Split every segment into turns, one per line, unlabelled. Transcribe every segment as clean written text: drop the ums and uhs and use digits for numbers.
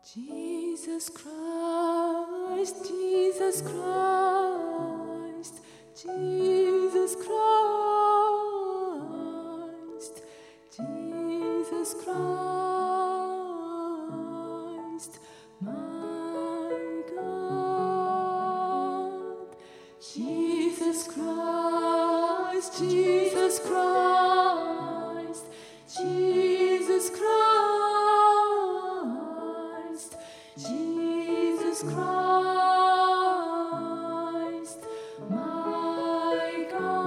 Jesus Christ, Jesus Christ, Jesus Christ, Jesus Christ, my God. Jesus Christ, Jesus Christ, Jesus Christ, Jesus Christ, my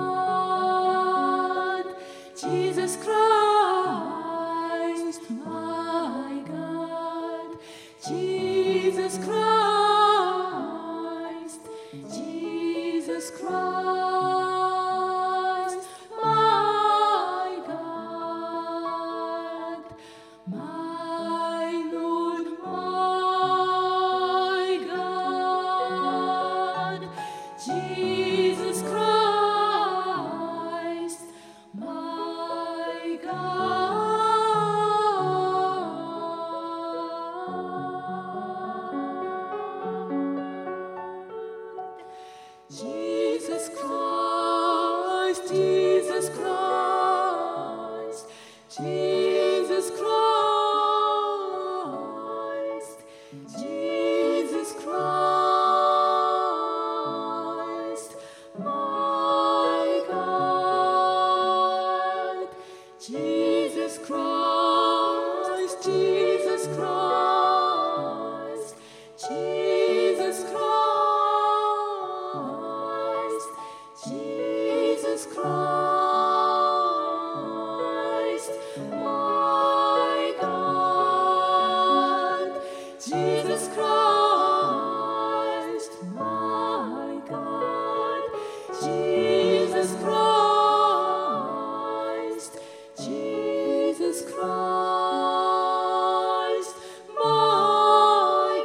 God. Jesus Christ, my God. Jesus Christ, Jesus Christ, my God, my Lord, my God. Jesus Christ, my God. Jesus Christ, Jesus Christ, Jesus Christ, Jesus Christ, my God. Jesus Christ, Jesus Christ, Jesus Christ, Jesus Christ, my God. Jesus Christ, my God. Jesus Christ, Jesus Christ, my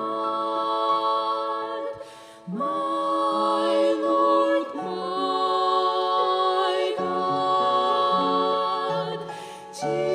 God, my Lord, my God.